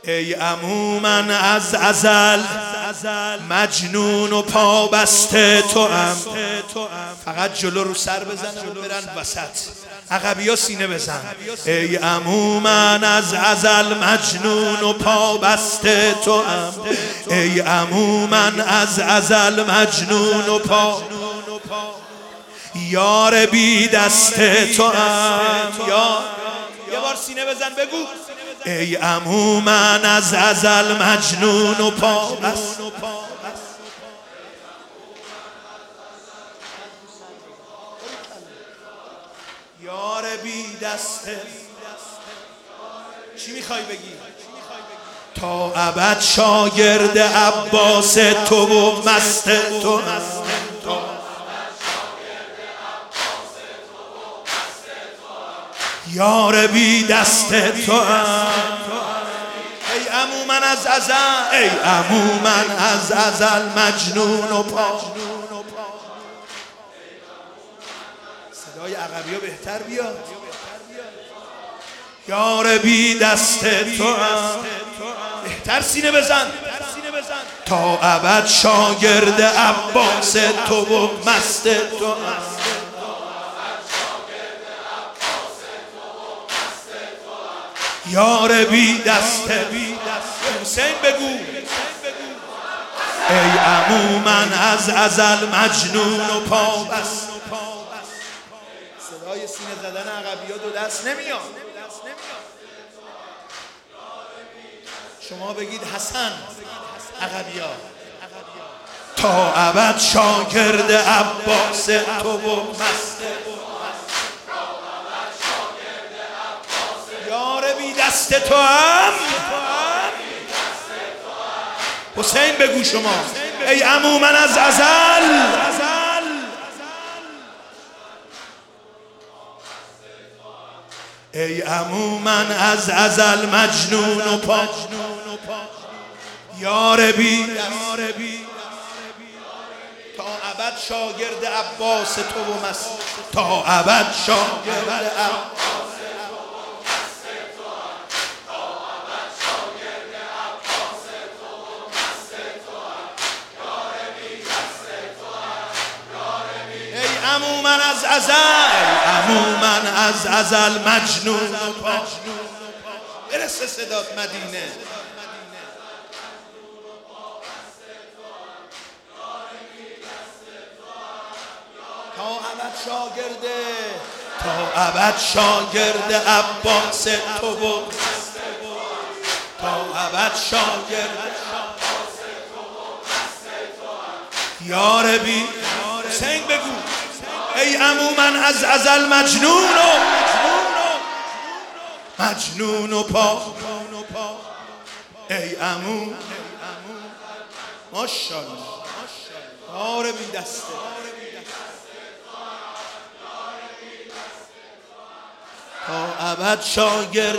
ای عمو من از ازل مجنون و پا بسته توام. فقط جلو رو سر بزنن و برن وسط، عقبیا سینه بزن. ای عمو من از ازل مجنون و پا بسته توام. ای عمو من از ازل مجنون و پا، یار بی دست توام. یه بار سینه بزن بگو. ای عمو من از ازل مجنون و پا بست، یار بی دسته. چی میخوای بگی؟ تا ابد شاگرد عباس تو و مست تو. یار بی دست تو. ای عمو من از ازل، ای عمو من از ازل مجنون و پا. صدای عقبیا بهتر بیاد. یار بی دست تو، بهتر سینه بزن. تا ابد شاگرد عباس تو و مست تو. یار بی دست. حسین بگو. ای عمو من از ازل مجنون و پا بست. صدای سینه زدن عقبیا دو دست نمیاد. شما بگید حسن. عقبیا. تا ابد شاگرد عباس تو و مست. یار بی دست تو هم. حسین بگو شما. ای عمو من از ازل. ای عمو من از ازل مجنون و پا، یار بی. تا ابد شاگرد عباس تو و مست. تا ابد شاگرد عباس. عمو من از ازل، عمو من از ازل مجنون و پا. برسه صدات مدینه. تا ابد شاگرده، تا ابد شاگرد عباس تو و، تا ابد شاگرد یار بی. حسین بگو. ای عمو من از ازل مجنون و پا. ای عمو ماشاءالله، یار بی دسته. تا ابد شاگرد.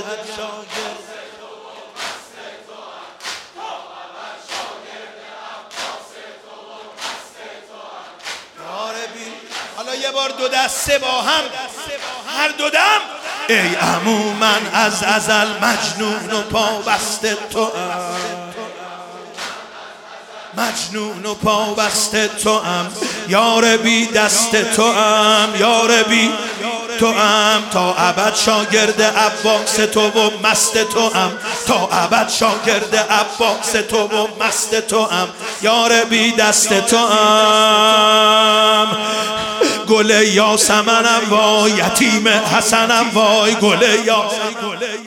حالا یه بار دو دسته با هم، هر دو دم. ای عمو من از ازل مجنون و پا بسته تو. مجنون و پا بسته تو ام. یار بی دست تو ام. یار بی تو ام. تا ابد شاگرد عباس تو و مست تو ام. تا ابد شاگرد عباس تو و مست تو ام. یار بی دست تو ام. گل یاسمنم وای، یتیم حسنم وای، گل یاسمنم.